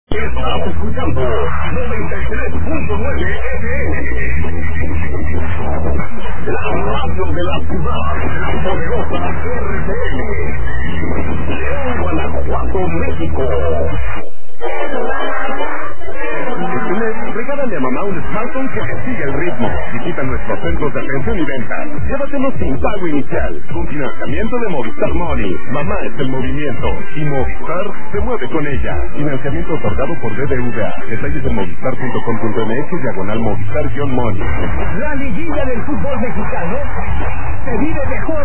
Estás escuchando 93.9 FM. La radio de la ciudad, la poderosa RTM. León, Guanajuato, México. Regálale a mamá un smartphone que le sigue el ritmo. Visita nuestros centros de atención y venta. Llévatelo sin pago inicial. Con financiamiento de Movistar Money. Mamá es el movimiento. Y Movistar se mueve con ella. Financiamiento otorgado por BBVA. Detalles en movistar.com.mx/Movistar-Money. La liguilla del fútbol mexicano se vive mejor.